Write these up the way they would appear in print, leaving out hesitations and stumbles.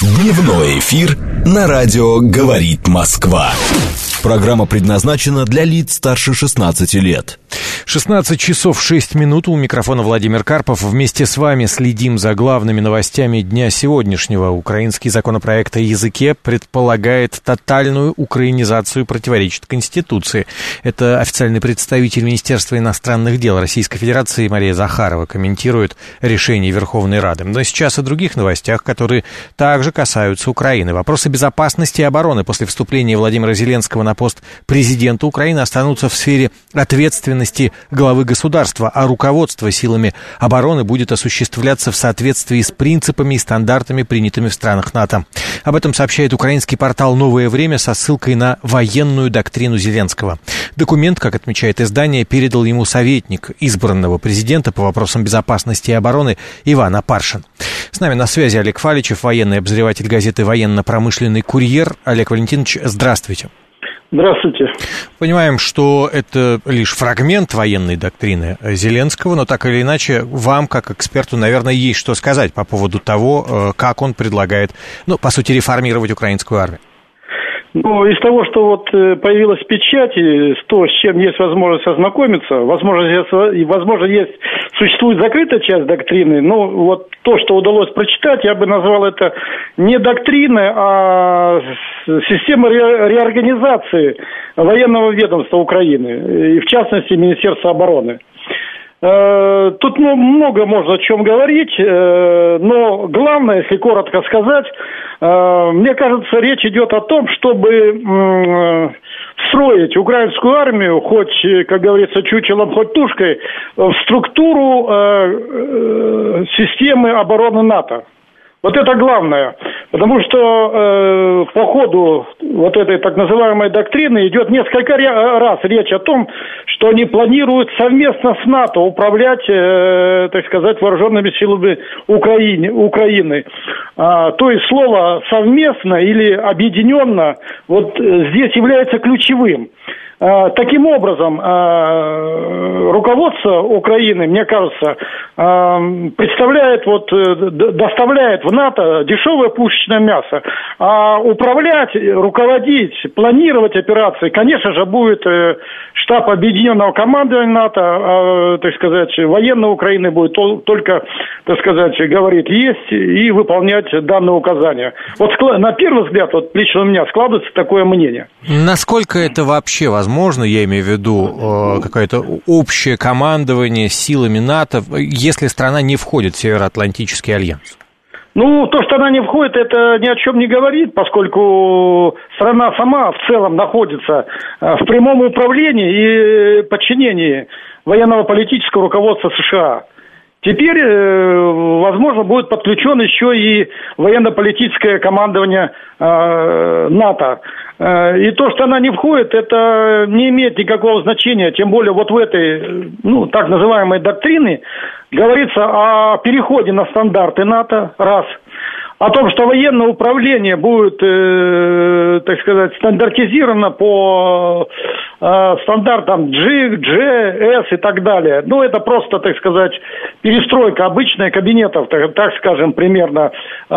Дневной эфир на радио «Говорит Москва». Программа предназначена для лиц старше 16 лет. 16 часов 6 минут. У микрофона Владимир Карпов. Вместе с вами следим за главными новостями дня сегодняшнего. Украинский законопроект о языке предполагает тотальную украинизацию и противоречит Конституции. Это официальный представитель Министерства иностранных дел Российской Федерации Мария Захарова комментирует решение Верховной Рады. Но сейчас о других новостях, которые также касаются Украины. Вопросы безопасности и обороны после вступления Владимира Зеленского на пост президента Украины останутся в сфере ответственности главы государства, а руководство силами обороны будет осуществляться в соответствии с принципами и стандартами, принятыми в странах НАТО. Об этом сообщает украинский портал «Новое время» со ссылкой на военную доктрину Зеленского. Документ, как отмечает издание, передал ему советник избранного президента по вопросам безопасности и обороны Иван Апаршин. С нами на связи Олег Фаличев, военный обозреватель газеты «Военно-промышленный курьер». Олег Валентинович, здравствуйте. Здравствуйте. Понимаем, что это лишь фрагмент военной доктрины Зеленского, но так или иначе вам, как эксперту, наверное, есть что сказать по поводу того, как он предлагает, по сути, реформировать украинскую армию. Из того, что вот появилась печать, и то, с чем есть возможность ознакомиться, возможно, существует закрытая часть доктрины, но вот то, что удалось прочитать, я бы назвал это не доктриной, а системой реорганизации военного ведомства Украины, и в частности Министерства обороны. Тут много можно о чем говорить, но главное, если коротко сказать, мне кажется, речь идет о том, чтобы встроить украинскую армию, хоть, как говорится, чучелом, хоть тушкой, в структуру системы обороны НАТО. Вот это главное, потому что по ходу вот этой так называемой доктрины идет несколько раз речь о том, что они планируют совместно с НАТО управлять, так сказать, вооруженными силами Украины. То есть слово «совместно» или «объединенно» вот здесь является ключевым. Таким образом, руководство Украины, мне кажется, доставляет в НАТО дешевое пушечное мясо. А управлять, руководить, планировать операции, конечно же, будет штаб объединенного командования НАТО, так сказать, военной Украины будет только, так сказать, говорить есть и выполнять данные указания. Вот на первый взгляд, вот лично у меня складывается такое мнение. Насколько это вообще возможно, я имею в виду какое-то общее командование силами НАТО, если страна не входит в Североатлантический альянс? То, что она не входит, это ни о чем не говорит, поскольку страна сама в целом находится в прямом управлении и подчинении военно-политического руководства США. Теперь, возможно, будет подключено еще и военно-политическое командование НАТО. И то, что она не входит, это не имеет никакого значения. Тем более вот в этой, так называемой доктрине говорится о переходе на стандарты НАТО, раз. О том, что военное управление будет, так сказать, стандартизировано по стандартам G, G, S и так далее. Это просто, так сказать, перестройка обычных кабинетов, так скажем, примерно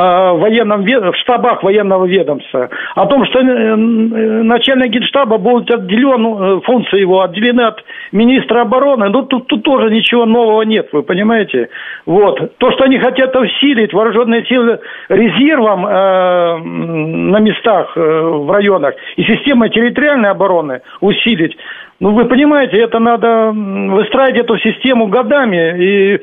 в штабах военного ведомства. О том, что начальник генштаба будет отделен, функции его отделены от министра обороны, тут тоже ничего нового нет, вы понимаете? Вот. То, что они хотят усилить вооруженные силы резервом на местах, в районах, и системой территориальной обороны усилить. Вы понимаете, это надо выстраивать эту систему годами и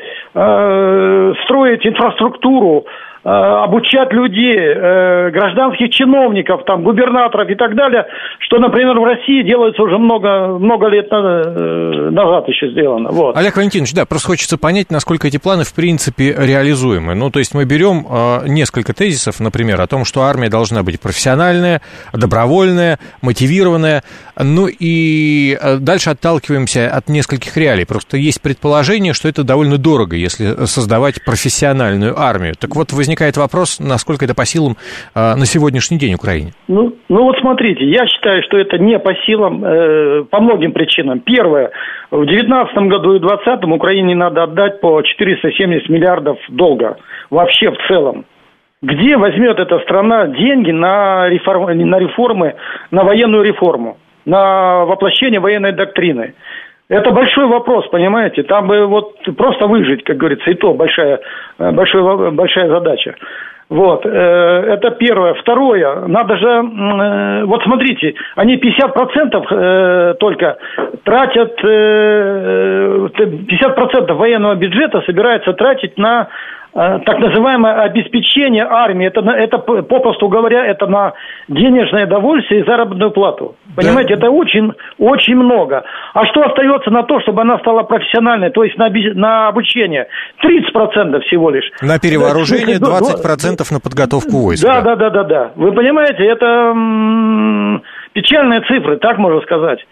строить инфраструктуру, обучать людей, гражданских чиновников, губернаторов и так далее, что, например, в России делается уже много лет назад еще сделано. Вот. Олег Валентинович, просто хочется понять, насколько эти планы в принципе реализуемы. То есть мы берем несколько тезисов, например, о том, что армия должна быть профессиональная, добровольная, мотивированная, и дальше отталкиваемся от нескольких реалий. Просто есть предположение, что это довольно дорого, если создавать профессиональную армию. Так вот, возникает вопрос, насколько это по силам на сегодняшний день Украине. Вот смотрите, я считаю, что это не по силам по многим причинам. Первое, в 2019 году и 2020 Украине надо отдать по 470 миллиардов долга вообще в целом. Где возьмет эта страна деньги на реформы, на военную реформу, на воплощение военной доктрины? Это большой вопрос, понимаете? Там бы вот просто выжить, как говорится, и то большая задача. Вот, это первое. Второе, надо же, вот смотрите, они 50% только тратят, 50% военного бюджета собираются тратить на так называемое обеспечение армии. Это попросту говоря, это на денежное довольствие и заработную плату. Понимаете, да. Это очень, очень много. А что остается на то, чтобы она стала профессиональной, то есть на обучение? 30% всего лишь. На перевооружение, 20% на подготовку войск. Да. Вы понимаете, это печальные цифры, так можно сказать.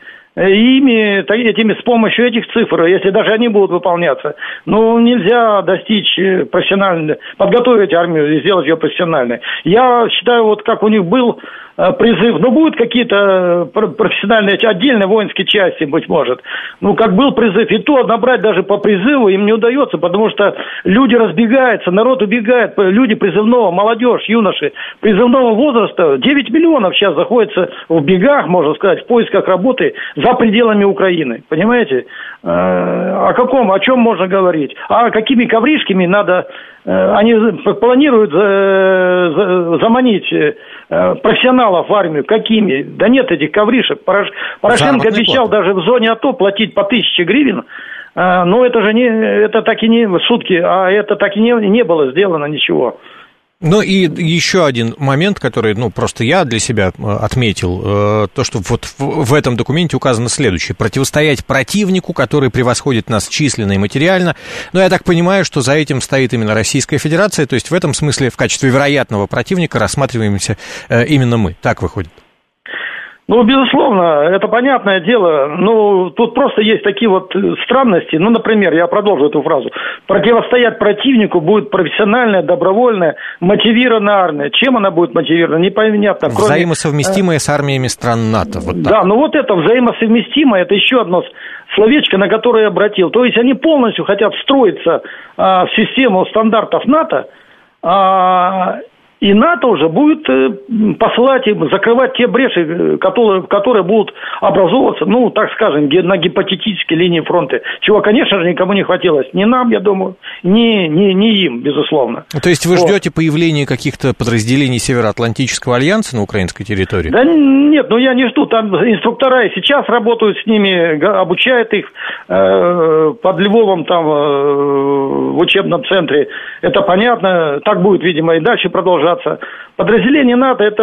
С помощью этих цифр, если даже они будут выполняться, нельзя достичь подготовить армию и сделать ее профессиональной. Я считаю, вот как у них был призыв, будут какие-то профессиональные, отдельные воинские части, быть может. Как был призыв, и то набрать даже по призыву им не удается, потому что люди разбегаются, народ убегает, люди призывного, молодежь, юноши призывного возраста, 9 миллионов сейчас находятся в бегах, можно сказать, в поисках работы за пределами Украины, понимаете? О чем можно говорить? А какими ковришками надо... Они планируют заманить профессионалов в армию. Какими? Да нет этих ковришек. Порошенко обещал даже в зоне АТО платить по 1000 гривен. Но это же это так и не в сутки, а это так и не было сделано ничего. Ну и еще один момент, который, просто я для себя отметил, то, что вот в этом документе указано следующее. Противостоять противнику, который превосходит нас численно и материально. Но я так понимаю, что за этим стоит именно Российская Федерация, то есть в этом смысле в качестве вероятного противника рассматриваемся именно мы. Так выходит. Безусловно, это понятное дело. Тут просто есть такие вот странности. Например, я продолжу эту фразу. Противостоять противнику будет профессиональная, добровольная, мотивированная армия. Чем она будет мотивирована, непонятно. Взаимосовместимая с армиями стран НАТО. Вот так. Да, это взаимосовместимое, это еще одно словечко, на которое я обратил. То есть они полностью хотят встроиться в систему стандартов НАТО, и НАТО уже будет посылать и закрывать те бреши, которые будут образовываться, так скажем, на гипотетической линии фронта. Чего, конечно же, никому не хотелось. Ни нам, я думаю, ни им, безусловно. То есть вы ждете появления каких-то подразделений Североатлантического альянса на украинской территории? Да нет, я не жду. Там инструктора и сейчас работают с ними, обучают их под Львовом там в учебном центре. Это понятно. Так будет, видимо, и дальше продолжаться. Подразделение НАТО, это,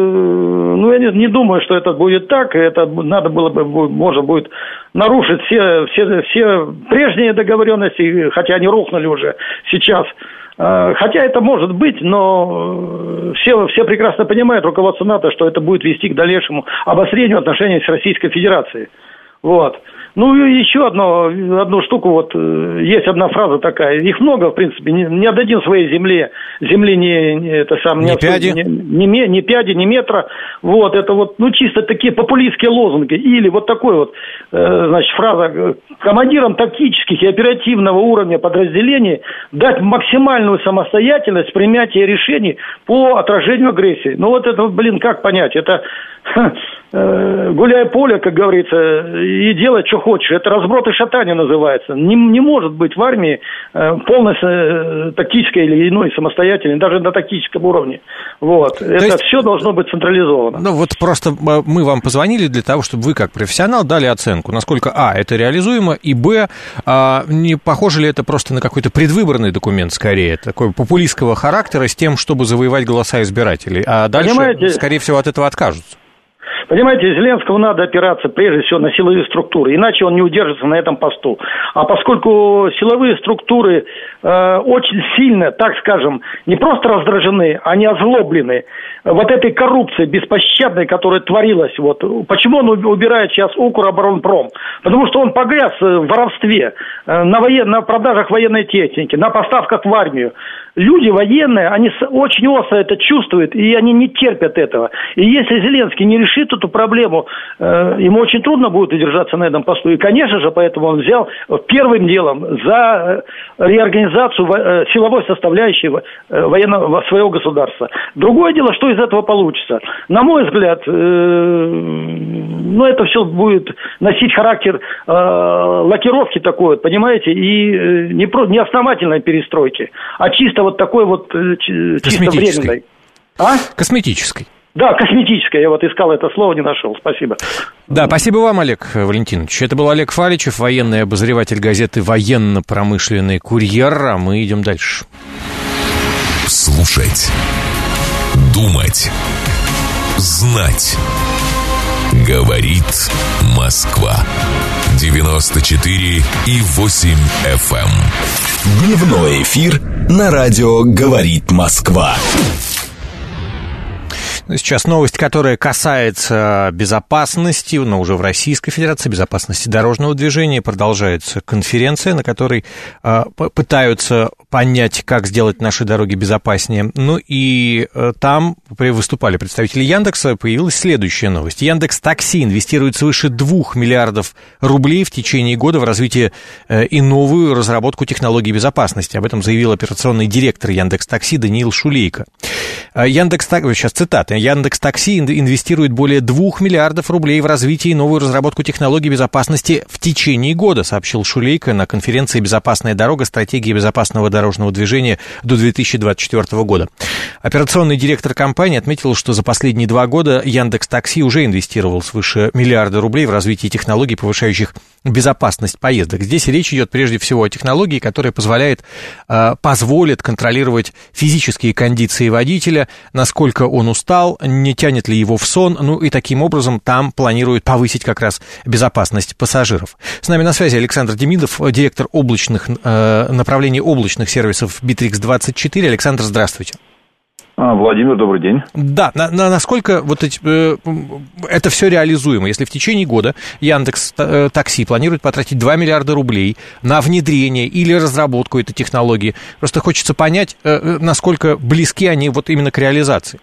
я не думаю, что это будет так, это надо было бы, можно будет нарушить все прежние договоренности, хотя они рухнули уже сейчас. Хотя это может быть, но все прекрасно понимают, руководство НАТО, что это будет вести к дальнейшему обострению отношений с Российской Федерацией. Вот. И еще одну штуку, есть одна фраза такая, их много, в принципе, не отдадим своей земле ни пяди, ни метра, это чисто такие популистские лозунги, или такой фраза, командирам тактических и оперативного уровня подразделений дать максимальную самостоятельность в принятии решений по отражению агрессии. Как понять, это гуляй поле, как говорится, и делай, что хочешь. Это разброд и шатание называется. Не может быть в армии полностью тактической или иной самостоятельной, даже на тактическом уровне. Это все должно быть централизовано. Просто мы вам позвонили для того, чтобы вы, как профессионал, дали оценку, насколько, это реализуемо, и, не похоже ли это просто на какой-то предвыборный документ, скорее, такой популистского характера, с тем, чтобы завоевать голоса избирателей, а дальше, скорее всего, от этого откажутся. Понимаете, Зеленскому надо опираться прежде всего на силовые структуры, иначе он не удержится на этом посту. А поскольку силовые структуры очень сильно, так скажем, не просто раздражены, они озлоблены этой коррупцией беспощадной, которая творилась. Почему он убирает сейчас Укроборонпром? Потому что он погряз в воровстве, на продажах военной техники, на поставках в армию. люди военные, они очень остро это чувствуют, и они не терпят этого. И если Зеленский не решит эту проблему, ему очень трудно будет удержаться на этом посту. И, конечно же, поэтому он взял первым делом за реорганизацию силовой составляющей военного своего государства. Другое дело, что из этого получится. На мой взгляд, это все будет носить характер лакировки такой, понимаете, и не основательной перестройки, а чисто вот такой вот чисто временной. Косметической. Да, косметическая. Я вот искал это слово, не нашел. Спасибо. Да, спасибо вам, Олег Валентинович. Это был Олег Фаличев, военный обозреватель газеты «Военно-промышленный курьер». А мы идем дальше. Слушать. Думать. Знать. Говорит Москва. 94,8 FM. Дневной эфир на радио «Говорит Москва». Сейчас новость, которая касается безопасности, но уже в Российской Федерации, безопасности дорожного движения. Продолжается конференция, на которой пытаются понять, как сделать наши дороги безопаснее. Ну и там выступали представители Яндекса, появилась следующая новость. Яндекс.Такси инвестирует свыше 2 миллиардов рублей в течение года в развитие и новую разработку технологий безопасности. Об этом заявил операционный директор Яндекс.Такси Даниил Шулейко. Сейчас цитата. Яндекс.Такси инвестирует более 2 миллиардов рублей в развитие и новую разработку технологий безопасности в течение года, сообщил Шулейко на конференции «Безопасная дорога. Стратегия безопасного дорожного движения до 2024 года». Операционный директор компании отметил, что за последние 2 года Яндекс.Такси уже инвестировал свыше 1 миллиарда рублей в развитие технологий, повышающих безопасность поездок. Здесь речь идет прежде всего о технологии, которая позволит контролировать физические кондиции водителя, насколько он устал, не тянет ли его в сон, и таким образом там планируют повысить как раз безопасность пассажиров. С нами на связи Александр Демидов, директор направления облачных сервисов Bittrex24. Александр, здравствуйте. Владимир, добрый день. Да, насколько это все реализуемо? Если в течение года Яндекс.Такси планирует потратить 2 миллиарда рублей на внедрение или разработку этой технологии, просто хочется понять, насколько близки они именно к реализации.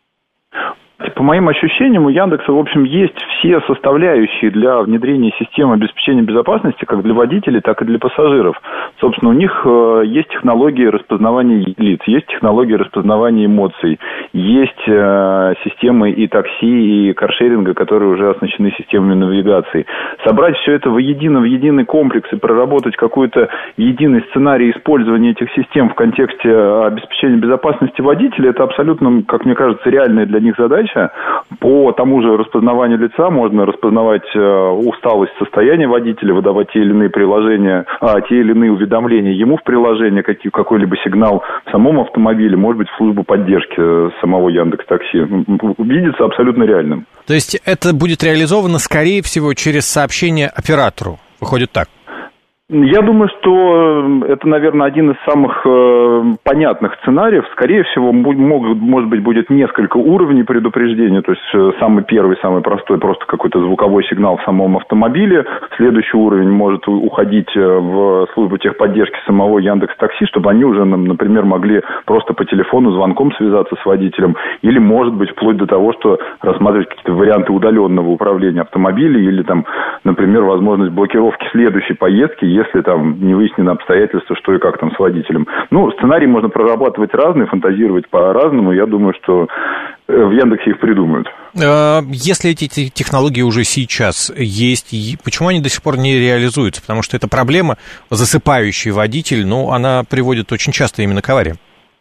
По моим ощущениям, у Яндекса, в общем, есть все составляющие для внедрения системы обеспечения безопасности как для водителей, так и для пассажиров. Собственно, у них есть технологии распознавания лиц, есть технологии распознавания эмоций, есть системы и такси, и каршеринга, которые уже оснащены системами навигации. Собрать все это в единый комплекс и проработать какой-то единый сценарий использования этих систем в контексте обеспечения безопасности водителя, это абсолютно, как мне кажется, реальная для них задача. По тому же распознаванию лица можно распознавать усталость состояния водителя, выдавать те или иные приложения, те или иные уведомления ему в приложение, какой-либо сигнал в самом автомобиле, может быть, в службу поддержки самого Яндекс.Такси. Видится абсолютно реальным. То есть это будет реализовано, скорее всего, через сообщение оператору? Выходит так? Я думаю, что это, наверное, один из самых понятных сценариев. Скорее всего, может быть, будет несколько уровней предупреждения. То есть самый первый, самый простой, просто какой-то звуковой сигнал в самом автомобиле. Следующий уровень может уходить в службу техподдержки самого Яндекс.Такси, чтобы они уже, например, могли просто по телефону звонком связаться с водителем. Или, может быть, вплоть до того, что рассматривать какие-то варианты удаленного управления автомобилем или, например, возможность блокировки следующей поездки, если там не выяснено обстоятельства, что и как там с водителем. Сценарий можно прорабатывать разные, фантазировать по-разному. Я думаю, что в Яндексе их придумают. Если эти технологии уже сейчас есть, почему они до сих пор не реализуются? Потому что эта проблема, засыпающий водитель, она приводит очень часто именно к авариям.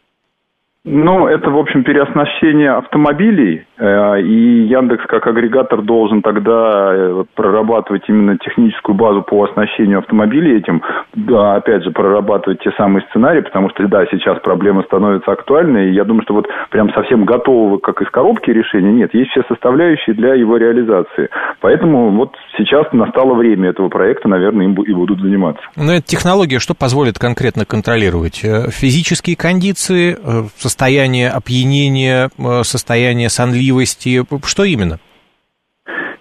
Это, в общем, переоснащение автомобилей, и Яндекс как агрегатор должен тогда прорабатывать именно техническую базу по оснащению автомобилей этим, опять же, прорабатывать те самые сценарии, потому что, да, сейчас проблема становится актуальной, и я думаю, что прям совсем готового, как из коробки решения, нет, есть все составляющие для его реализации. Поэтому сейчас настало время этого проекта, наверное, им и будут заниматься. Но эта технология что позволит конкретно контролировать? Физические кондиции, состояние опьянения, состояние сонливости, что именно?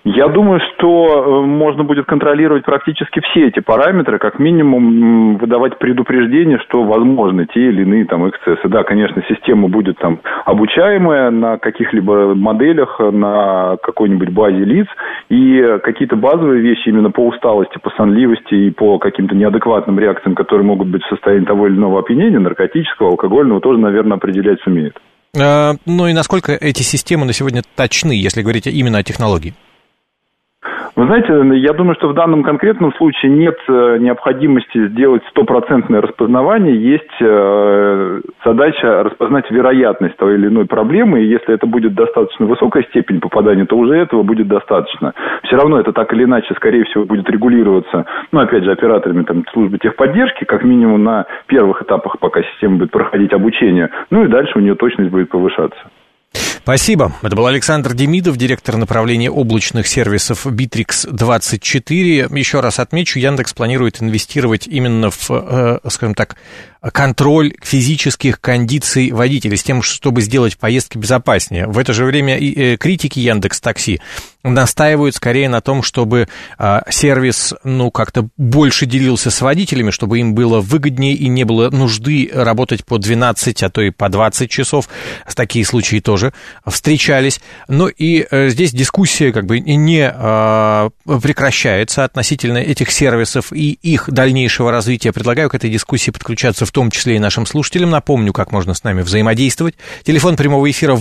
Я думаю, что можно будет контролировать практически все эти параметры, как минимум выдавать предупреждение, что возможны те или иные там эксцессы. Да, конечно, система будет там обучаемая на каких-либо моделях, на какой-нибудь базе лиц, и какие-то базовые вещи именно по усталости, по сонливости и по каким-то неадекватным реакциям, которые могут быть в состоянии того или иного опьянения, наркотического, алкогольного, тоже, наверное, определять сумеет. Ну и насколько эти системы на сегодня точны, если говорить именно о технологии? Вы знаете, я думаю, что в данном конкретном случае нет необходимости сделать стопроцентное распознавание. Есть задача распознать вероятность той или иной проблемы, и если это будет достаточно высокая степень попадания, то уже этого будет достаточно. Все равно это так или иначе, скорее всего, будет регулироваться, опять же, операторами там, службы техподдержки, как минимум на первых этапах, пока система будет проходить обучение, и дальше у нее точность будет повышаться. Спасибо. Это был Александр Демидов, директор направления облачных сервисов Bittrex24. Еще раз отмечу, Яндекс планирует инвестировать именно в, скажем так, контроль физических кондиций водителей с тем, чтобы сделать поездки безопаснее. В это же время и критики Яндекс.Такси настаивают скорее на том, чтобы сервис, как-то больше делился с водителями, чтобы им было выгоднее и не было нужды работать по 12, а то и по 20 часов. Такие случаи тоже встречались. Но и здесь дискуссия как бы не прекращается относительно этих сервисов и их дальнейшего развития. Предлагаю к этой дискуссии подключаться в том числе и нашим слушателям. Напомню, как можно с нами взаимодействовать. Телефон прямого эфира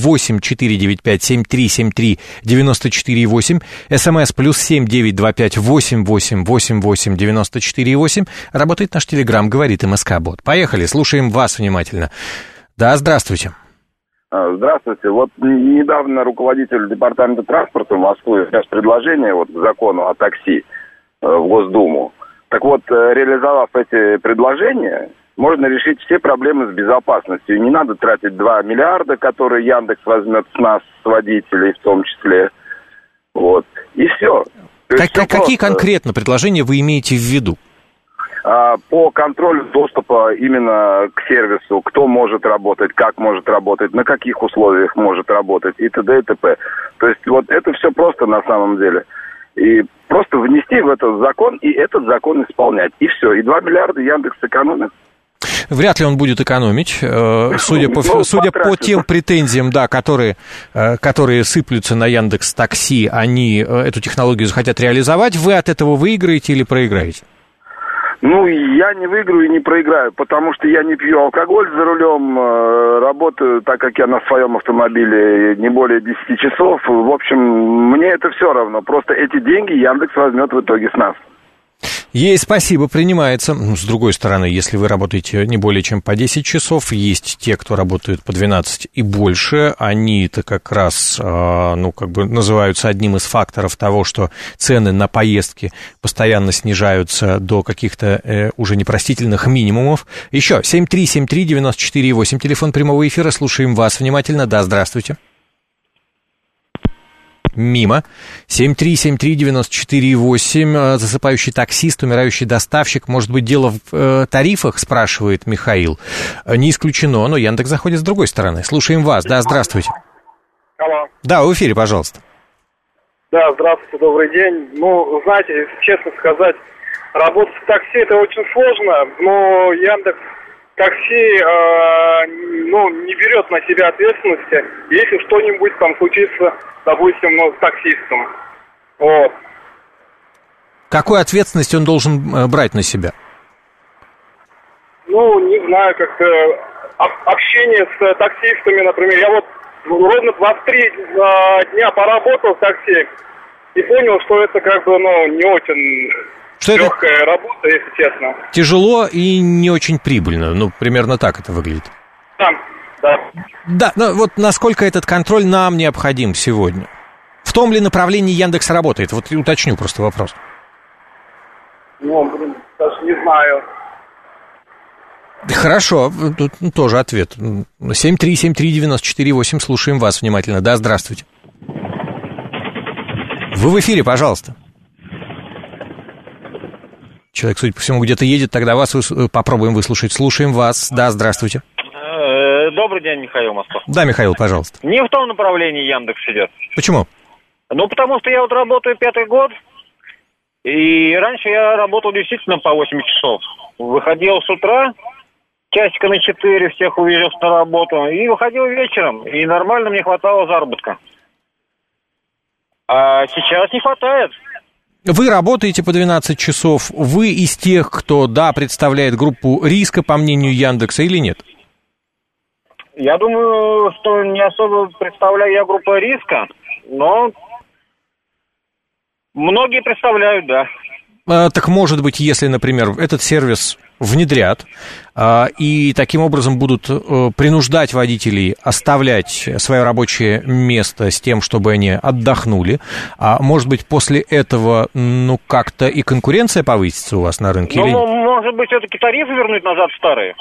8-495-7373-94-8. СМС +7 925 88 88 94 Работает наш телеграм, говорит МСК-бот. Поехали, слушаем вас внимательно. Да, здравствуйте. Здравствуйте. Вот недавно руководитель департамента транспорта Москвы внес предложение к закону о такси в Госдуму. Так вот, реализовав эти предложения, можно решить все проблемы с безопасностью. И не надо тратить 2 миллиарда, которые Яндекс возьмет с нас, с водителей в том числе. И все. Какие конкретно предложения вы имеете в виду? По контролю доступа именно к сервису, кто может работать, как может работать, на каких условиях может работать и т.д. и т.п. То есть это все просто на самом деле. И просто внести в этот закон и этот закон исполнять. И все. И 2 миллиарда Яндекс сэкономит. Вряд ли он будет экономить, судя по тем претензиям, да, которые сыплются на Яндекс.Такси, они эту технологию захотят реализовать. Вы от этого выиграете или проиграете? Я не выиграю и не проиграю, потому что я не пью алкоголь за рулем, работаю, так как я на своем автомобиле, не более 10 часов. В общем, мне это все равно. Просто эти деньги Яндекс возьмет в итоге с нас. Ей спасибо, принимается. С другой стороны, если вы работаете не более чем по 10 часов, есть те, кто работает по 12 и больше, они-то как раз, называются одним из факторов того, что цены на поездки постоянно снижаются до каких-то уже непростительных минимумов. Еще 7373948, телефон прямого эфира, слушаем вас внимательно. Да, здравствуйте. Мимо. 7373948, засыпающий таксист, умирающий доставщик. Может быть, дело в тарифах, спрашивает Михаил. Не исключено, но Яндекс заходит с другой стороны. Слушаем вас. Да, здравствуйте. Алло. Да, в эфире, пожалуйста. Да, здравствуйте, добрый день. Знаете, честно сказать, работать в такси это очень сложно, но Яндекс такси не берет на себя ответственности, если что-нибудь там случится, допустим, с таксистом. Какую ответственность он должен брать на себя? Не знаю, как-то общение с таксистами, например. Я ровно 23 дня поработал в такси и понял, что это не очень... Что легкая работа, если честно. Тяжело и не очень прибыльно. Примерно так это выглядит. Да. Да, но насколько этот контроль нам необходим сегодня? В том ли направлении Яндекс работает? Уточню просто вопрос. Даже не знаю. Хорошо, тут тоже ответ. 7373948, слушаем вас внимательно. Да, здравствуйте. Вы в эфире, пожалуйста. Человек, судя по всему, где-то едет, тогда вас попробуем выслушать. Слушаем вас. Да, здравствуйте. Добрый день, Михаил, Москва. Да, Михаил, пожалуйста. Не в том направлении Яндекс идет. Почему? Ну, потому что я вот работаю 5-й год, и раньше я работал действительно по 8 часов. Выходил с утра, часика на 4 всех увезешь на работу, и выходил вечером, и нормально мне хватало заработка. А сейчас не хватает. Вы работаете по 12 часов, вы из тех, кто, да, представляет группу риска, по мнению Яндекса, или нет? Я думаю, что не особо представляю я группу риска, но многие представляют, да. Так может быть, если, например, этот сервис внедрят и таким образом будут принуждать водителей оставлять свое рабочее место с тем, чтобы они отдохнули, может быть, после этого, как-то и конкуренция повысится у вас на рынке? Ну, или... может быть, все-таки тарифы вернуть назад в старые?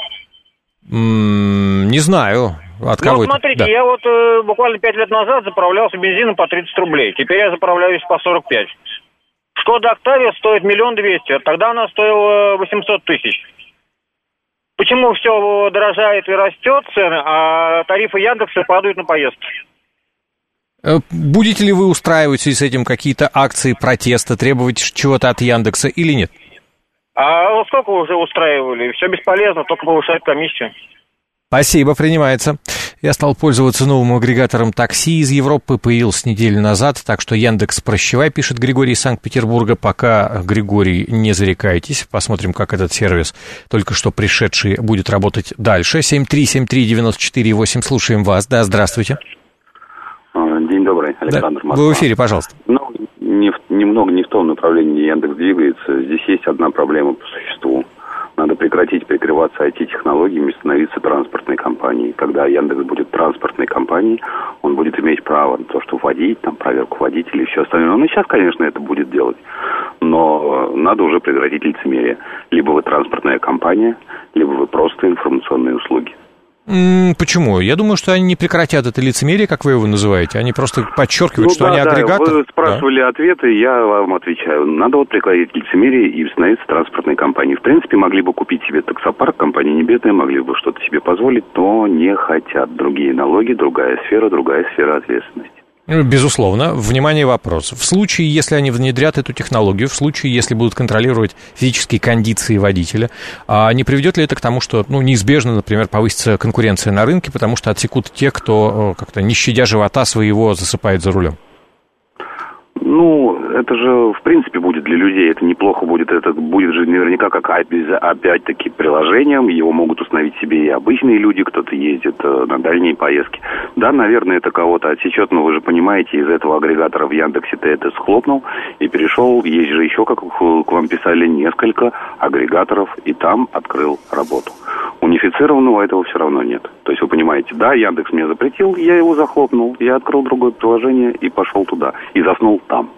Не знаю. От кого это? Смотрите, Да. я вот буквально 5 лет назад заправлялся бензином по 30 рублей. Теперь я заправляюсь по 45. Шкода Октавия стоит 1 200 000, тогда она стоила 800 000. Почему все дорожает и растет цены, а тарифы Яндекса падают на поездки? Будете ли вы устраивать в связи с этим какие-то акции протеста, требовать чего-то от Яндекса или нет? А сколько уже устраивали? Все бесполезно, только повышать комиссию. Спасибо, принимается. Я стал пользоваться новым агрегатором такси из Европы, появился неделю назад, так что Яндекс, прощавай, пишет Григорий из Санкт-Петербурга. Пока, Григорий, не зарекайтесь, посмотрим, как этот сервис, только что пришедший, будет работать дальше. 7373948, слушаем вас. Да, здравствуйте. День добрый, Александр, да, Москва. вы в эфире, пожалуйста. Немного не в том направлении Яндекс двигается. Здесь есть одна проблема по существу. Надо прекратить прикрываться IT-технологиями и становиться транспортной компанией. Когда Яндекс будет транспортной компанией, он будет иметь право на то, что вводить, проверку водителей и все остальное. Он и сейчас, конечно, это будет делать. Но надо уже прекратить лицемерие. Либо вы транспортная компания, либо вы просто информационные услуги. Почему? Я думаю, что они не прекратят это лицемерие, как вы его называете. Они просто подчеркивают, что они агрегатор. Вы спрашивали ответы, я вам отвечаю. Надо прекратить лицемерие и становиться транспортной компанией. В принципе, могли бы купить себе таксопарк, компания Небесная, могли бы что-то себе позволить, но не хотят. Другие налоги, другая сфера ответственности. Безусловно. Внимание, вопрос. В случае, если они внедрят эту технологию, в случае, если будут контролировать физические кондиции водителя, не приведет ли это к тому, что неизбежно, например, повысится конкуренция на рынке, потому что отсекут те, кто как-то не щадя живота своего засыпает за рулем? Это же, в принципе, будет для людей, это неплохо будет, это будет же наверняка как опять-таки приложением, его могут установить себе и обычные люди, кто-то ездит на дальние поездки. Да, наверное, это кого-то отсечет, но вы же понимаете, из этого агрегатора в Яндексе ты это схлопнул и перешел, есть же еще, как к вам писали, несколько агрегаторов, и там открыл работу. Унифицированного этого все равно нет. То есть вы понимаете, да, Яндекс мне запретил, я его захлопнул, я открыл другое приложение и пошел туда, и заснул там.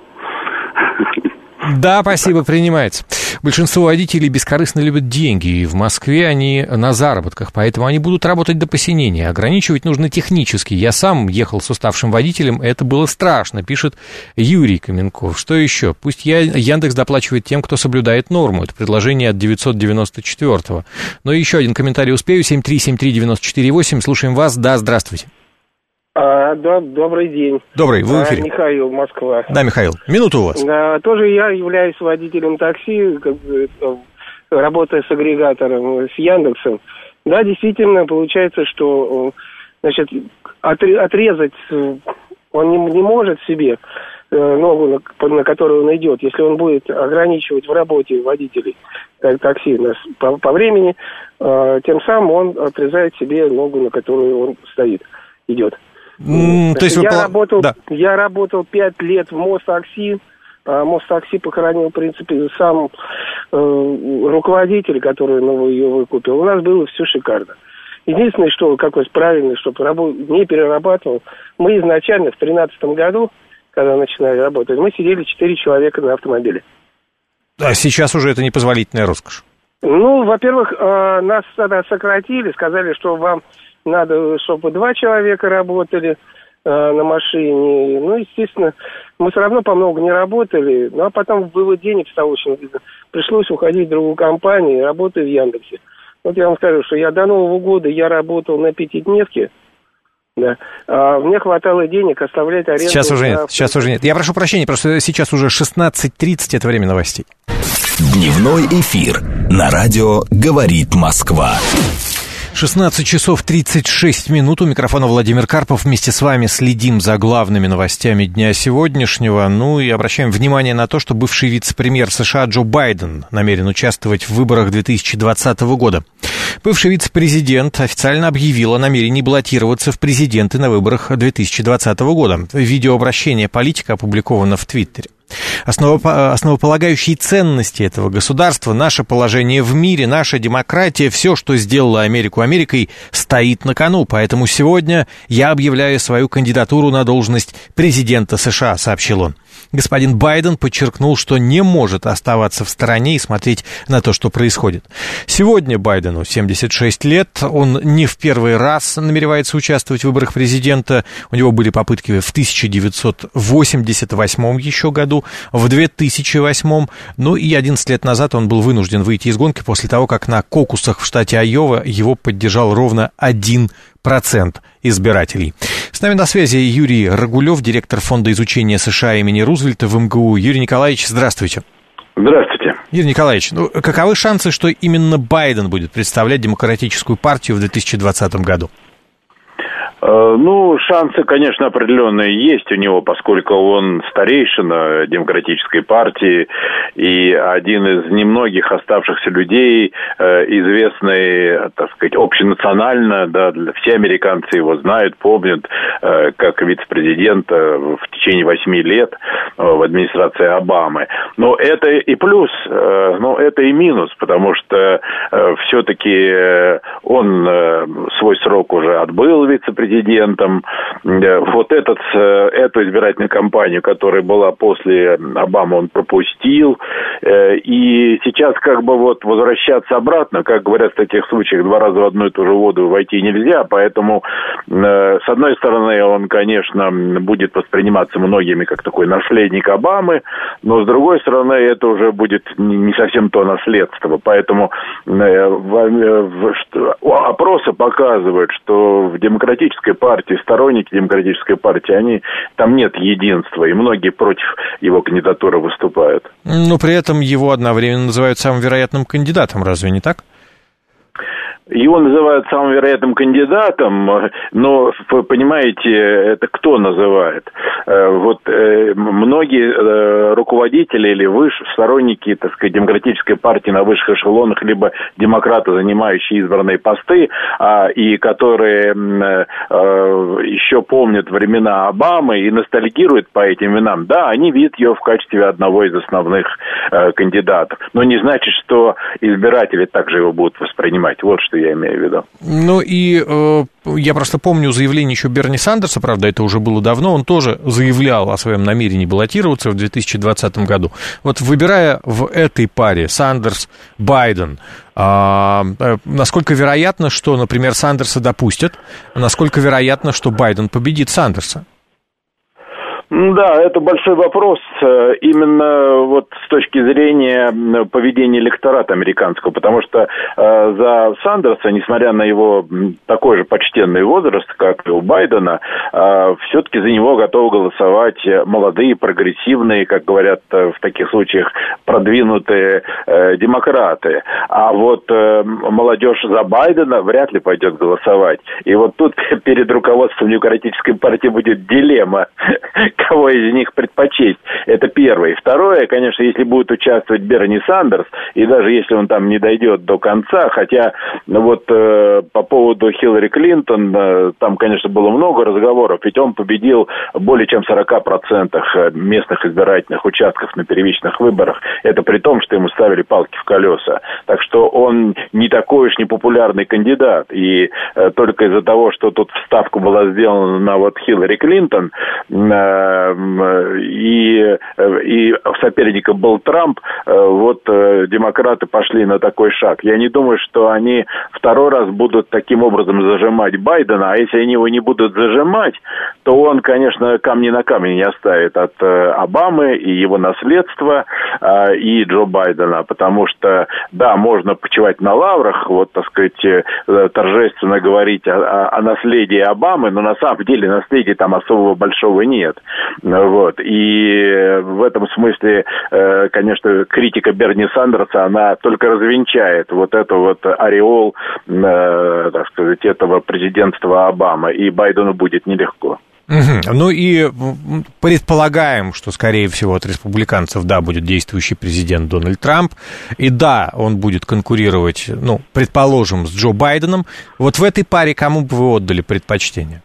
Да, спасибо, принимается. Большинство водителей бескорыстно любят деньги, и в Москве они на заработках, поэтому они будут работать до посинения. Ограничивать нужно технически. Я сам ехал с уставшим водителем, это было страшно, пишет Юрий Каменков. Что еще? Пусть Яндекс доплачивает тем, кто соблюдает норму. Это предложение от 994-го. Но еще один комментарий успею. 7373948. Слушаем вас. Да, здравствуйте. Добрый день. Добрый, вы в эфире. Михаил, Москва. Да, Михаил, минуту у вас. Тоже я являюсь водителем такси, работая с агрегатором, с Яндексом. Да, действительно, получается, что отрезать он не может себе ногу, на которую он идет, если он будет ограничивать в работе водителей такси по времени, тем самым он отрезает себе ногу, на которую он идет. То есть я работал 5 лет в Мостакси. Мостакси похоронил, в принципе, сам руководитель, который ее выкупил. У нас было все шикарно. Единственное, что правильно, чтобы не перерабатывал. Мы изначально в 2013 году, когда начинали работать, мы сидели 4 человека на автомобиле. А сейчас уже это непозволительная роскошь. Во-первых, нас тогда сократили, сказали, что вам надо, чтобы 2 человека работали на машине. Естественно, мы все равно по много не работали. А потом было денег стало очень видно. Пришлось уходить в другую компанию, работаю в Яндексе. Я вам скажу, что до Нового года я работал на 5-дневке. Да. Мне хватало денег оставлять аренду. Сейчас уже нет. Я прошу прощения, просто сейчас уже 16:30, это время новостей. Дневной эфир на радио «Говорит Москва». 16 часов 36 минут. У микрофона Владимир Карпов. Вместе с вами следим за главными новостями дня сегодняшнего. Ну и обращаем внимание на то, что бывший вице-премьер США Джо Байден намерен участвовать в выборах 2020 года. Бывший вице-президент официально объявил о намерении баллотироваться в президенты на выборах 2020 года. Видеообращение политика опубликовано в Твиттере. Основополагающие ценности этого государства, наше положение в мире, наша демократия, все, что сделало Америку Америкой, стоит на кону. Поэтому сегодня я объявляю свою кандидатуру на должность президента США, сообщил он. Господин Байден подчеркнул, что не может оставаться в стороне и смотреть на то, что происходит. Сегодня Байдену 76 лет, он не в первый раз намеревается участвовать в выборах президента. У него были попытки в 1988 еще году, в 2008, ну и 11 лет назад он был вынужден выйти из гонки после того, как на кокусах в штате Айова его поддержал ровно 1% избирателей. С нами на связи Юрий Рагулев, директор Фонда изучения США имени Рузвельта в МГУ. Юрий Николаевич, здравствуйте. Здравствуйте. Юрий Николаевич, каковы шансы, что именно Байден будет представлять Демократическую партию в 2020 году? Шансы, конечно, определенные есть у него, поскольку он старейшина Демократической партии и один из немногих оставшихся людей, известный, так сказать, общенационально, да, все американцы его знают, помнят, как вице-президента в течение 8 лет в администрации Обамы. Но это и плюс, но это и минус, потому что все-таки он свой срок уже отбыл вице-президентом. Вот эту избирательную кампанию, которая была после Обамы, он пропустил. И сейчас возвращаться обратно, как говорят в таких случаях, 2 раза в одну и ту же воду войти нельзя. Поэтому, с одной стороны, он, конечно, будет восприниматься многими как такой наследник Обамы, но с другой стороны, это уже будет не совсем то наследство. Поэтому опросы показывают, что в Демократической партии, сторонники Демократической партии, там нет единства, и многие против его кандидатуры выступают. Но при этом его одновременно называют самым вероятным кандидатом, разве не так? Его называют самым вероятным кандидатом, но, вы понимаете, это кто называет? Многие руководители или сторонники, так сказать, Демократической партии на высших эшелонах, либо демократы, занимающие избранные посты, и которые еще помнят времена Обамы и ностальгируют по этим именам, да, они видят ее в качестве одного из основных кандидатов. Но не значит, что избиратели также его будут воспринимать. Вот что я имею в виду. Я просто помню заявление еще Берни Сандерса, правда, это уже было давно, он тоже заявлял о своем намерении баллотироваться в 2020 году. Вот выбирая в этой паре Сандерс-Байден, насколько вероятно, что, например, Сандерса допустят, насколько вероятно, что Байден победит Сандерса? Да, это большой вопрос именно с точки зрения поведения электората американского, потому что за Сандерса, несмотря на его такой же почтенный возраст, как и у Байдена, все-таки за него готовы голосовать молодые, прогрессивные, как говорят в таких случаях, продвинутые демократы. А молодежь за Байдена вряд ли пойдет голосовать. И тут перед руководством Демократической партии будет дилемма, кого из них предпочесть. Это первое. Второе, конечно, если будет участвовать Берни Сандерс, и даже если он там не дойдет до конца, хотя по поводу Хиллари Клинтон, там, конечно, было много разговоров, ведь он победил более чем 40% местных избирательных участков на первичных выборах. Это при том, что ему ставили палки в колеса. Так что он не такой уж непопулярный кандидат. И только из-за того, что тут ставка была сделана на Хиллари Клинтон, и соперником был Трамп, демократы пошли на такой шаг. Я не думаю, что они второй раз будут таким образом зажимать Байдена, а если они его не будут зажимать, то он, конечно, камни на камень не оставит от Обамы и его наследства, и Джо Байдена, потому что, да, можно почивать на лаврах, вот, так сказать, торжественно говорить о наследии Обамы, но на самом деле наследия там особого большого нет. Вот. И в этом смысле, конечно, критика Берни Сандерса, она только развенчает вот это вот ореол, так сказать, этого президентства Обамы, и Байдену будет нелегко. Ну и предполагаем, что, скорее всего, от республиканцев, да, будет действующий президент Дональд Трамп, и да, он будет конкурировать, ну, предположим, с Джо Байденом. Вот в этой паре кому бы вы отдали предпочтение?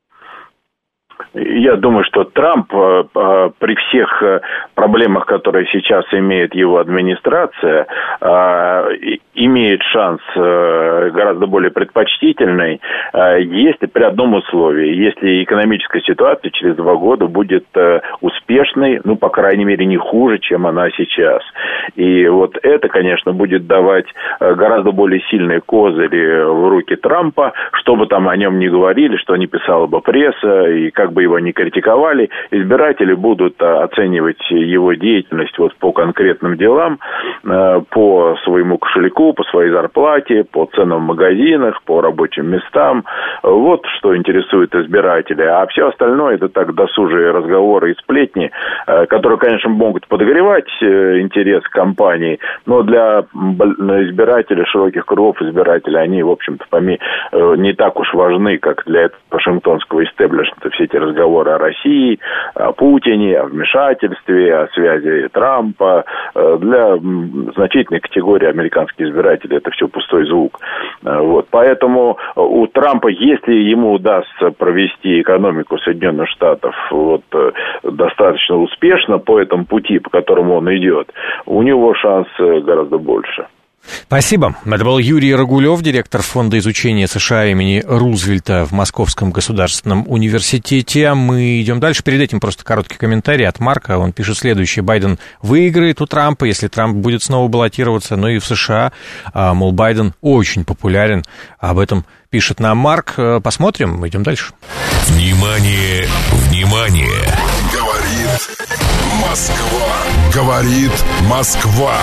Я думаю, что Трамп при всех проблемах, которые сейчас имеет его администрация, имеет шанс гораздо более предпочтительный, если при одном условии, если экономическая ситуация через 2 года будет успешной, ну, по крайней мере, не хуже, чем она сейчас. И вот это, конечно, будет давать гораздо более сильные козыри в руки Трампа, что бы там о нем ни говорили, что ни писала бы пресса, и как бы его не критиковали, избиратели будут оценивать его деятельность вот по конкретным делам, по своему кошельку, по своей зарплате, по ценам в магазинах, по рабочим местам. Вот что интересует избирателя. А все остальное — это так досужие разговоры и сплетни, которые, конечно, могут подогревать интерес компании, но для избирателей, широких кругов избирателей, они, в общем-то, не так уж важны, как для вашингтонского истеблишмента все эти разговоры о России, о Путине, о вмешательстве, о связи Трампа. Для значительной категории американских избирателей это все пустой звук. Вот. Поэтому у Трампа, если ему удастся провести экономику Соединенных Штатов вот, достаточно успешно по этому пути, по которому он идет, у него шанс гораздо больше. Спасибо. Это был Юрий Рагулев, директор Фонда изучения США имени Рузвельта в Московском государственном университете. Мы идем дальше. Перед этим просто короткий комментарий от Марка. Он пишет следующее. Байден выиграет у Трампа, если Трамп будет снова баллотироваться. Но и в США, мол, Байден очень популярен. Об этом пишет нам Марк. Посмотрим. Идем дальше. Внимание, внимание! Говорит Москва. Говорит Москва.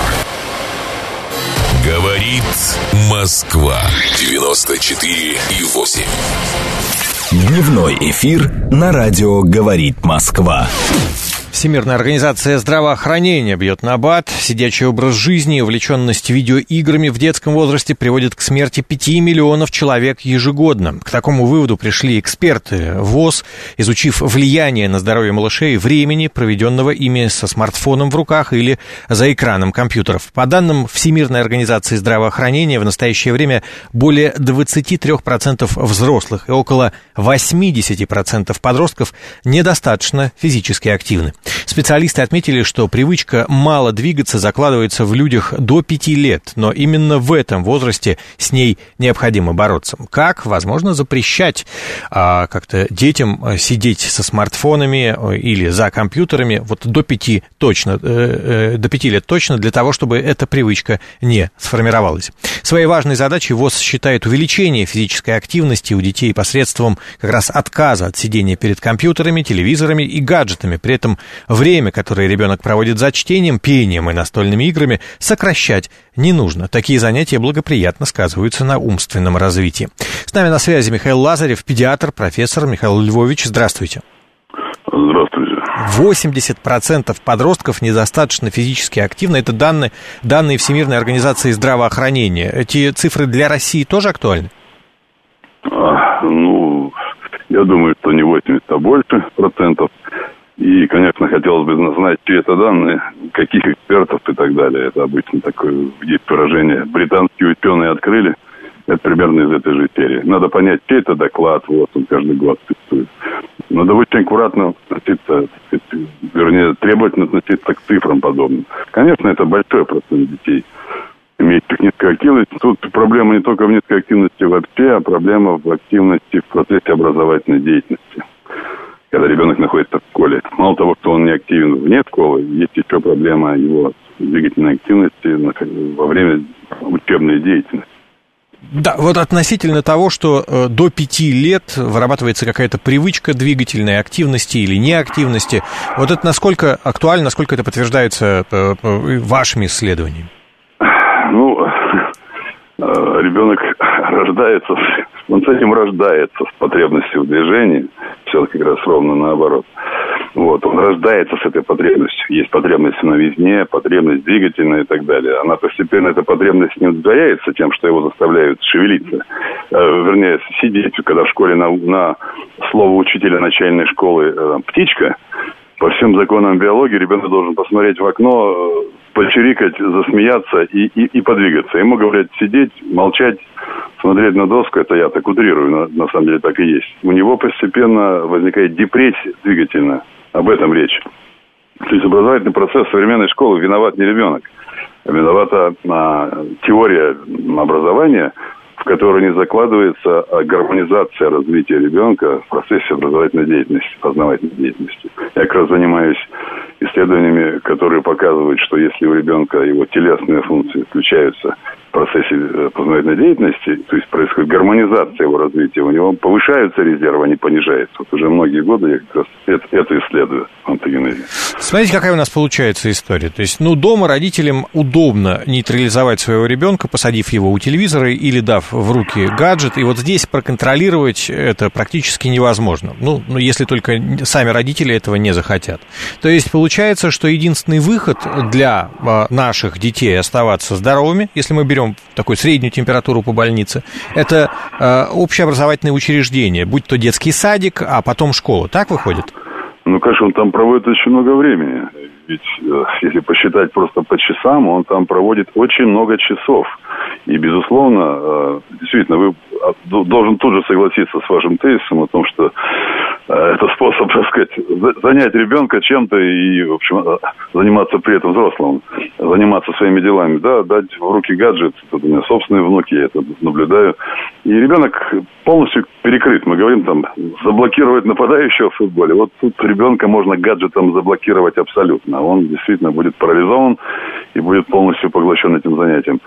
Говорит Москва. 94,8. Дневной эфир на радио «Говорит Москва». Всемирная организация здравоохранения бьет набат. Сидячий образ жизни и увлеченность видеоиграми в детском возрасте приводит к смерти 5 миллионов человек ежегодно. К такому выводу пришли эксперты ВОЗ, изучив влияние на здоровье малышей времени, проведенного ими со смартфоном в руках или за экраном компьютеров. По данным Всемирной организации здравоохранения, в настоящее время более 23% взрослых и около 80% подростков недостаточно физически активны. Специалисты отметили, что привычка мало двигаться закладывается в людях до 5 лет, но именно в этом возрасте с ней необходимо бороться. Как? Возможно, запрещать как-то детям сидеть со смартфонами или за компьютерами вот до 5 лет точно, для того, чтобы эта привычка не сформировалась. Своей важной задачей ВОЗ считает увеличение физической активности у детей посредством как раз отказа от сидения перед компьютерами, телевизорами и гаджетами. При этом время, которое ребенок проводит за чтением, пением и настольными играми, сокращать не нужно. Такие занятия благоприятно сказываются на умственном развитии. С нами на связи Михаил Лазарев, педиатр, профессор. Михаил Львович, здравствуйте. Здравствуйте. 80% подростков недостаточно физически активны. Это данные Всемирной организации здравоохранения. Эти цифры для России тоже актуальны? Я думаю, что не 80, а больше процентов. И, конечно, хотелось бы знать, чьи это данные, каких экспертов и так далее. Это обычно такое есть выражение. Британские ученые открыли. Это примерно из этой же серии. Надо понять, чей это доклад. Вот он каждый год существует. Надо очень аккуратно относиться, вернее, требовательно относиться к цифрам подобным. Конечно, это большой процент детей, имеющих низкую активность. Тут проблема не только в низкой активности вообще, а проблема в активности в процессе образовательной деятельности. Когда ребенок находится в школе. Мало того, что он не активен вне школы, есть еще проблема его двигательной активности во время учебной деятельности. Да, вот относительно того, что до 5 лет вырабатывается какая-то привычка двигательной активности или неактивности, вот это насколько актуально, насколько это подтверждается вашими исследованиями? Ну, ребенок рождается, он с этим рождается, с потребностью в движении, все-таки как раз ровно наоборот. Вот, он рождается с этой потребностью. Есть потребность в новизне, потребность двигательная и так далее. Она постепенно, эта потребность не удовлетворяется тем, что его заставляют шевелиться. Вернее, сидеть, когда в школе на слово учителя начальной школы «птичка», по всем законам биологии ребенок должен посмотреть в окно, почирикать, засмеяться и подвигаться. Ему говорят сидеть, молчать, смотреть на доску. Это я так утрирую, на самом деле так и есть. У него постепенно возникает депрессия двигательная. Об этом речь. То есть образовательный процесс современной школы виноват не ребенок. Виновата теория образования, в которой не закладывается гармонизация развития ребенка в процессе образовательной деятельности, познавательной деятельности. Я как раз занимаюсь исследованиями, которые показывают, что если у ребенка его телесные функции включаются в процессе познавательной деятельности, то есть происходит гармонизация его развития, у него повышаются резервы, а не понижаются. Вот уже многие годы я как раз это исследую в онтогенезе. Смотрите, какая у нас получается история. То есть, дома родителям удобно нейтрализовать своего ребенка, посадив его у телевизора или дав в руки гаджет, и вот здесь проконтролировать это практически невозможно. Если только сами родители этого не захотят. То есть, получается, что единственный выход для наших детей оставаться здоровыми, если мы берем такую среднюю температуру по больнице, это общеобразовательные учреждения, будь то детский садик, а потом школа. Так выходит? Конечно, он там проводит очень много времени. Ведь если посчитать просто по часам, он там проводит очень много часов. И, безусловно, действительно, вы должен тут же согласиться с вашим тезисом о том, что это способ, так сказать, занять ребенка чем-то и, в общем, заниматься при этом взрослым, заниматься своими делами. Да, дать в руки гаджет, это у меня собственные внуки, я это наблюдаю. И ребенок полностью перекрыт. Мы говорим там, заблокировать нападающего в футболе. Вот тут ребенка можно гаджетом заблокировать абсолютно. Он действительно будет парализован и будет полностью поглощен этим занятием.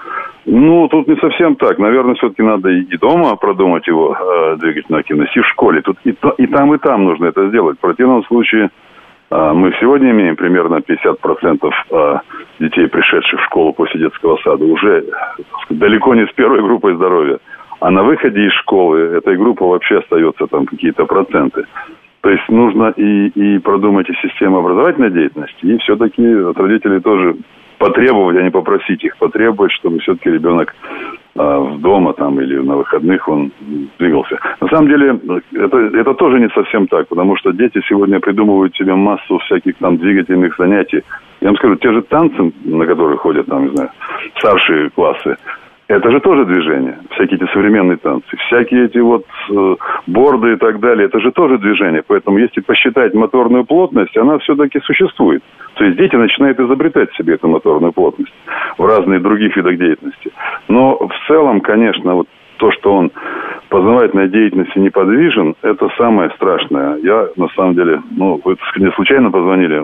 Тут не совсем так. Наверное, все-таки надо и дома продумать его двигательную активность, и в школе. Тут и там нужно это сделать. В противном случае мы сегодня имеем примерно 50% детей, пришедших в школу после детского сада, уже далеко не с первой группой здоровья. А на выходе из школы этой группы вообще остается там какие-то проценты. То есть нужно и продумать и систему образовательной деятельности, и все-таки от родителей тоже потребовать, а не попросить их, потребовать, чтобы все-таки ребенок дома там или на выходных он двигался. На самом деле это тоже не совсем так, потому что дети сегодня придумывают себе массу всяких там двигательных занятий. Я вам скажу, те же танцы, на которые ходят там, не знаю, старшие классы, это же тоже движение, всякие эти современные танцы, всякие эти борды и так далее, это же тоже движение. Поэтому если посчитать моторную плотность, она все-таки существует. То есть дети начинают изобретать себе эту моторную плотность в разных других видах деятельности. Но в целом, конечно, то, что он в познавательной деятельности неподвижен, это самое страшное. Я, на самом деле, вы не случайно позвонили,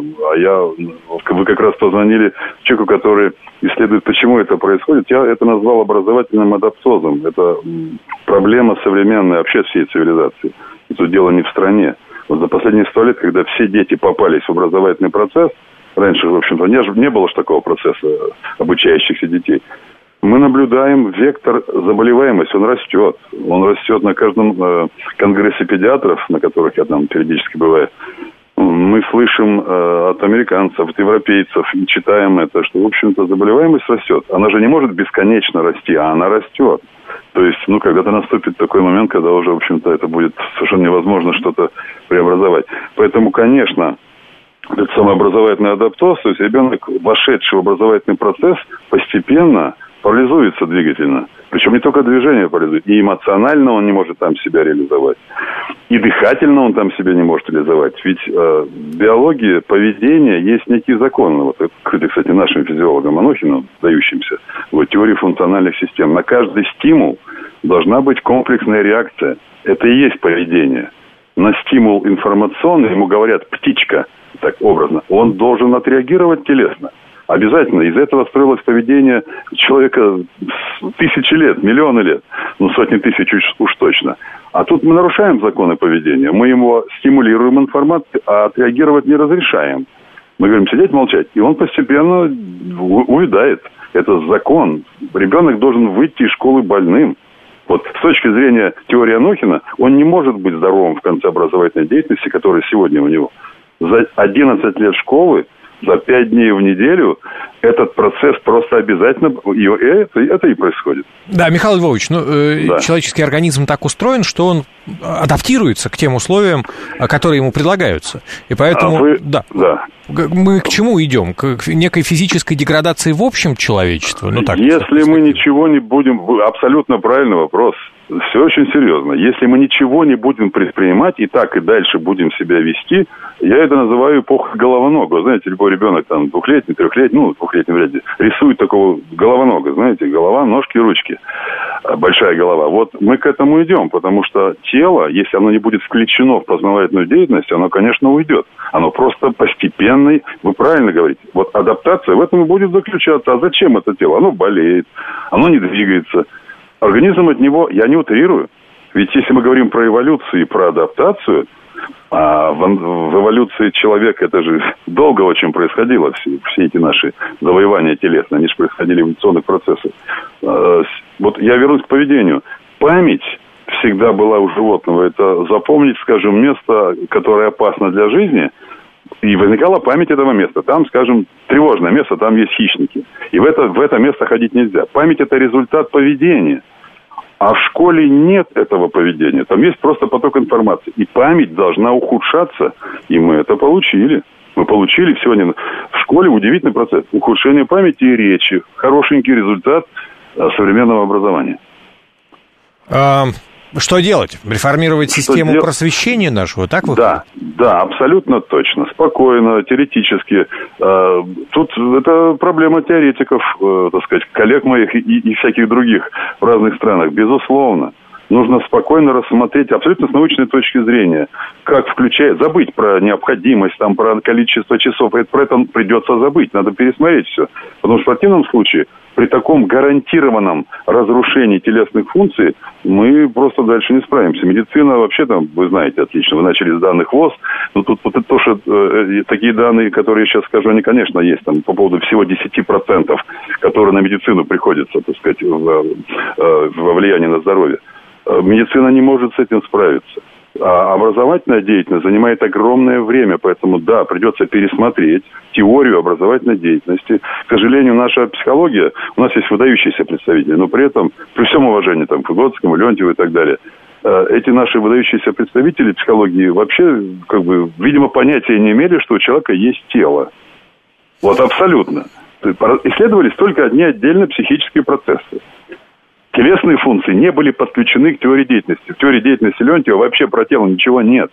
вы как раз позвонили человеку, который исследует, почему это происходит. Я это назвал образовательным адаптозом. Это проблема современной вообще всей цивилизации. И тут дело не в стране. За последние 100 лет, когда все дети попались в образовательный процесс, раньше, в общем-то, не было же такого процесса обучающихся детей, мы наблюдаем вектор заболеваемости, он растет. Он растет на каждом конгрессе педиатров, на которых я там периодически бываю. Мы слышим от американцев, от европейцев, и читаем это, что, в общем-то, заболеваемость растет. Она же не может бесконечно расти, а она растет. То есть, когда-то наступит такой момент, когда уже, в общем-то, это будет совершенно невозможно что-то преобразовать. Поэтому, конечно, это самообразовательный адаптоз, то есть ребенок, вошедший в образовательный процесс, постепенно парализуется двигательно. Причем не только движение парализует, и эмоционально он не может там себя реализовать, и дыхательно он там себя не может реализовать. Ведь биология, поведение, есть некие законы. Это, кстати, нашим физиологам Анохину, дающимся теории функциональных систем. На каждый стимул должна быть комплексная реакция. Это и есть поведение. На стимул информационный ему говорят «птичка», так образно, он должен отреагировать телесно. Обязательно. Из этого строилось поведение человека тысячи лет, миллионы лет. Ну, сотни тысяч уж точно. А тут мы нарушаем законы поведения. Мы его стимулируем информацией, а отреагировать не разрешаем. Мы говорим сидеть, молчать. И он постепенно увядает. Это закон. Ребенок должен выйти из школы больным. Вот с точки зрения теории Анохина, он не может быть здоровым в конце образовательной деятельности, которая сегодня у него. За 11 лет школы, за 5 дней в неделю этот процесс просто обязательно, и это и происходит. Да, Михаил Львович, человеческий организм так устроен, что он адаптируется к тем условиям, которые ему предлагаются. И поэтому, мы к чему идем? К некой физической деградации в общем человечестве? Ну, так, если мы ничего не будем... Абсолютно правильный вопрос. Все очень серьезно. Если мы ничего не будем предпринимать и так и дальше будем себя вести, я это называю эпохой головонога. Знаете, любой ребенок, там, 2-летний, 3-летний, 2-летний вряд ли, рисует такого головонога, знаете, голова, ножки, ручки, большая голова. Вот мы к этому идем, потому что тело, если оно не будет включено в познавательную деятельность, оно, конечно, уйдет. Оно просто постепенно, вы правильно говорите, вот адаптация в этом и будет заключаться. А зачем это тело? Оно болеет, оно не двигается. Организм от него, я не утрирую. Ведь если мы говорим про эволюцию и про адаптацию, а в эволюции человека это же долго очень происходило, все эти наши завоевания телесные, они же происходили в эволюционных процессах. Вот я вернусь к поведению. Память всегда была у животного. Это запомнить, скажем, место, которое опасно для жизни, и возникала память этого места. Там, скажем, тревожное место, там есть хищники. И в это место ходить нельзя. Память – это результат поведения. А в школе нет этого поведения. Там есть просто поток информации. И память должна ухудшаться. И мы это получили. Мы получили сегодня в школе удивительный процесс. Ухудшение памяти и речи. Хорошенький результат современного образования. Что делать? Реформировать систему просвещения нашего, так выходит? Да, абсолютно точно. Спокойно, теоретически. Тут это проблема теоретиков, так сказать, коллег моих и всяких других в разных странах. Безусловно. Нужно спокойно рассмотреть абсолютно с научной точки зрения, как включать, забыть про необходимость, там, про количество часов. Про это придется забыть, надо пересмотреть все. Потому что в противном случае при таком гарантированном разрушении телесных функций мы просто дальше не справимся. Медицина вообще там, вы знаете отлично, вы начали с данных ВОЗ, но тут вот это то, что такие данные, которые я сейчас скажу, они, конечно, есть там по поводу всего 10%, которые на медицину приходится, так сказать, во влияние на здоровье. Медицина не может с этим справиться. А образовательная деятельность занимает огромное время, поэтому, да, придется пересмотреть теорию образовательной деятельности. К сожалению, наша психология, у нас есть выдающиеся представители, но при этом, при всем уважении там, к Выгодскому, Леонтьеву и так далее, эти наши выдающиеся представители психологии вообще, как бы, видимо, понятия не имели, что у человека есть тело. Вот абсолютно. Исследовались только одни отдельно психические процессы. Телесные функции не были подключены к теории деятельности. В теории деятельности Леонтьева вообще про тело ничего нет.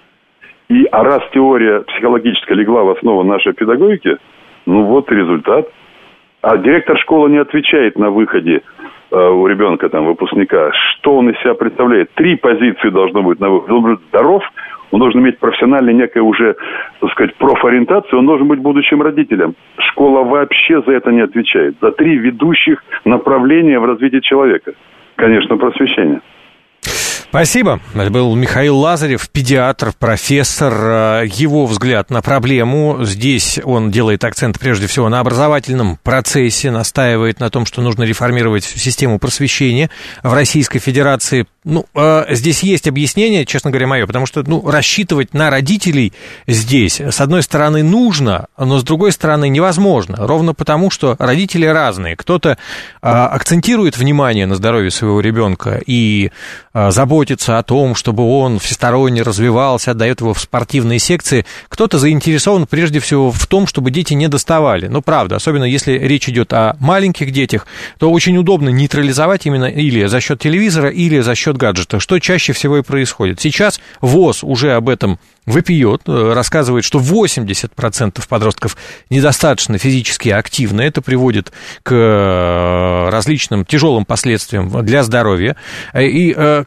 А раз теория психологическая легла в основу нашей педагогики, ну вот и результат. А директор школы не отвечает на выходе у ребенка, там, выпускника, что он из себя представляет. 3 позиции должно быть на выходе. Он должен быть здоров, он должен иметь профессиональную некую уже, так сказать, профориентацию, он должен быть будущим родителем. Школа вообще за это не отвечает. За 3 ведущих направления в развитии человека. Конечно, просвещение. Спасибо. Это был Михаил Лазарев, педиатр, профессор. Его взгляд на проблему. Здесь он делает акцент прежде всего на образовательном процессе, настаивает на том, что нужно реформировать систему просвещения в Российской Федерации. Здесь есть объяснение, честно говоря, мое, потому что, рассчитывать на родителей здесь, с одной стороны, нужно, но с другой стороны, невозможно. Ровно потому, что родители разные. Кто-то акцентирует внимание на здоровье своего ребенка и заботится о том, чтобы он всесторонне развивался, отдает его в спортивные секции. Кто-то заинтересован прежде всего в том, чтобы дети не доставали. Правда, особенно если речь идет о маленьких детях, то очень удобно нейтрализовать именно или за счет телевизора, или за счет гаджета, что чаще всего и происходит. Сейчас ВОЗ уже об этом вопиет, рассказывает, что 80% подростков недостаточно физически активны. Это приводит к различным тяжелым последствиям для здоровья. И как к этому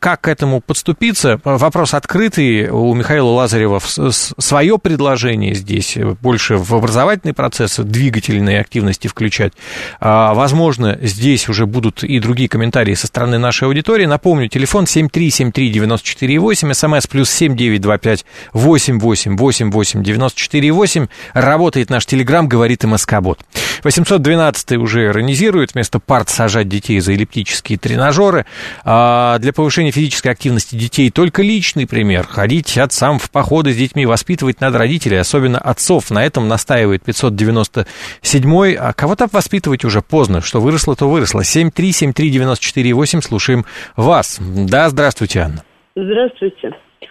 этому подступиться. Вопрос открытый. У Михаила Лазарева свое предложение здесь, больше в образовательный процесс двигательной активности включать. Возможно, здесь уже будут и другие комментарии со стороны нашей аудитории. Напомню, телефон 7373948, смс +7 925 88 88 94 8. Работает наш телеграм, говорит и Москобот. 812 уже иронизирует, вместо парт сажать детей за эллиптические тренажеры. Для повышения физической активности детей только личный пример. Ходить отцам в походы с детьми, воспитывать надо родителей, особенно отцов. На этом настаивает 597-й. А кого-то воспитывать уже поздно. Что выросло, то выросло. 7373948. Слушаем вас. Да, здравствуйте, Анна. Здравствуйте.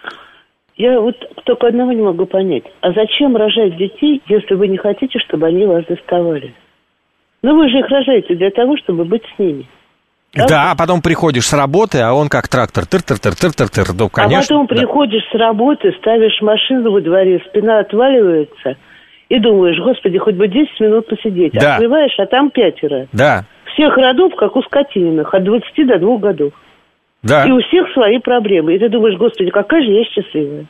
Я вот только одного не могу понять. А зачем рожать детей, если вы не хотите, чтобы они вас доставали? Ну, вы же их рожаете для того, чтобы быть с ними. Да, а потом приходишь с работы, а он как трактор. Тыр-тыр-тыр-тыр-тыр-тыр. Ну, конечно. А потом приходишь с работы, ставишь машину во дворе, спина отваливается, и думаешь, господи, хоть бы 10 минут посидеть. Да. Открываешь, а там 5. Да. Всех родов, как у скотининых, от 20 до 2 годов. Да. И у всех свои проблемы. И ты думаешь, господи, какая же я счастливая.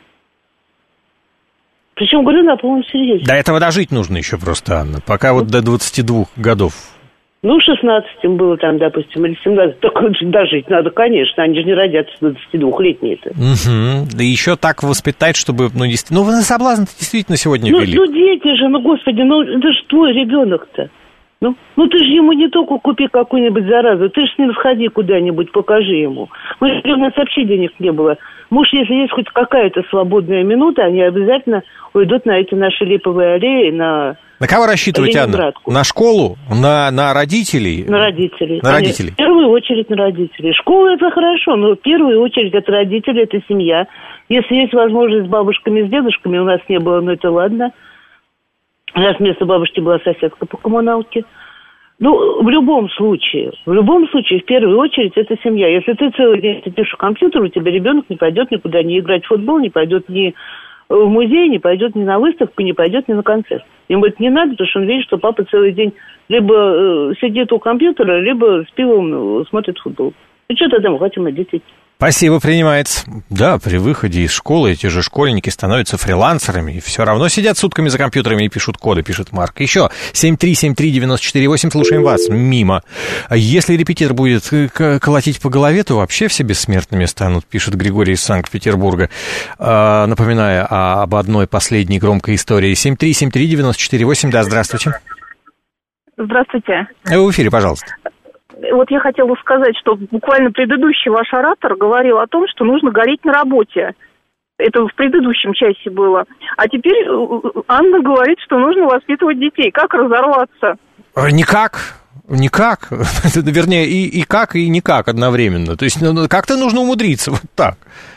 Причем говорю на полном серьезе. До этого дожить нужно еще просто, Анна. Пока вот до 22 годов. Ну, 16 им было там, допустим, или 17. Так дожить надо, конечно. Они же не родятся 22-летние-то. Угу. Да еще так воспитать, чтобы... Ну, вы на соблазн действительно сегодня вели. Ну, дети же, господи, это же твой ребенок-то. Ну, ты же ему не только купи какую-нибудь заразу, ты же с ним сходи куда-нибудь, покажи ему. У нас вообще денег не было. Может, если есть хоть какая-то свободная минута, они обязательно уйдут на эти наши липовые аллеи, на кого рассчитываете, Анна? На школу? На родителей? На родителей. На родителей. В первую очередь на родителей. Школа — это хорошо, но в первую очередь это родители, это семья. Если есть возможность с бабушками, с дедушками, у нас не было, но это ладно. У нас вместо бабушки была соседка по коммуналке. Ну, в любом случае, в первую очередь, это семья. Если ты целый день сидишь в компьютере, у тебя ребенок не пойдет никуда не играть в футбол, не пойдет ни в музей, не пойдет ни на выставку, не пойдет ни на концерт. Ему это не надо, потому что он видит, что папа целый день либо сидит у компьютера, либо с пивом смотрит футбол. И что тогда мы хотим от детей? Спасибо, принимается. Да, при выходе из школы эти же школьники становятся фрилансерами и все равно сидят сутками за компьютерами и пишут коды, пишет Марк. Еще 7373948, слушаем вас. Мимо. Если репетитор будет колотить по голове, то вообще все бессмертными станут, пишет Григорий из Санкт-Петербурга, напоминая об одной последней громкой истории. 7373948, да, здравствуйте. Здравствуйте. В эфире, пожалуйста. Вот я хотела сказать, что буквально предыдущий ваш оратор говорил о том, что нужно гореть на работе. Это в предыдущем часе было. А теперь Анна говорит, что нужно воспитывать детей. Как разорваться? Никак. Вернее, и как, и никак одновременно. То есть как-то нужно умудриться, вот так.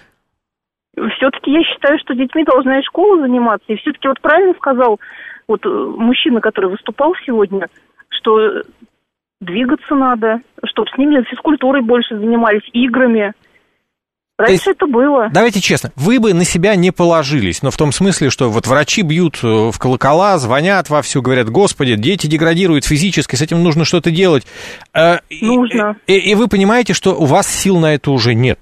Все-таки я считаю, что детьми должна и школа заниматься. И все-таки вот правильно сказал вот мужчина, который выступал сегодня, что... Двигаться надо, чтобы с ними физкультурой больше занимались, играми. Раньше это было. Давайте честно, вы бы на себя не положились, но в том смысле, что вот врачи бьют в колокола, звонят вовсю, говорят, господи, дети деградируют физически, с этим нужно что-то делать. Нужно. И вы понимаете, что у вас сил на это уже нет?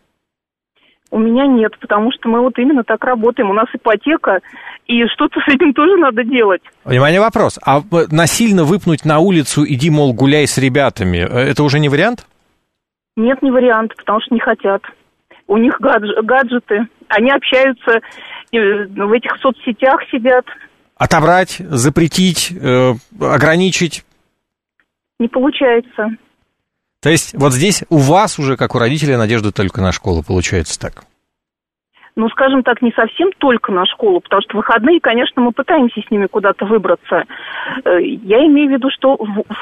У меня нет, потому что мы вот именно так работаем. У нас ипотека, и что-то с этим тоже надо делать. Внимание, вопрос. А насильно выпнуть на улицу, иди, мол, гуляй с ребятами, это уже не вариант? Нет, не вариант, потому что не хотят. У них гаджеты, они общаются, в этих соцсетях сидят. Отобрать, запретить, ограничить? Не получается. То есть вот здесь у вас уже, как у родителей, надежда только на школу, получается так? Ну, скажем так, не совсем только на школу, потому что в выходные, конечно, мы пытаемся с ними куда-то выбраться. Я имею в виду, что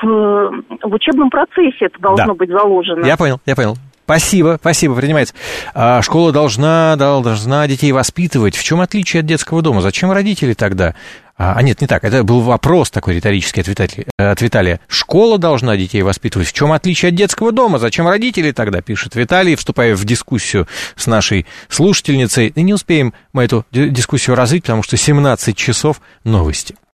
в учебном процессе это должно быть заложено. Я понял. Спасибо, принимается. Школа должна детей воспитывать. В чем отличие от детского дома? Зачем родители тогда? Нет, не так. Это был вопрос такой риторический от Виталия. Школа должна детей воспитывать. В чем отличие от детского дома? Зачем родители тогда, пишет Виталий, вступая в дискуссию с нашей слушательницей. И не успеем мы эту дискуссию развить, потому что 17 часов новости.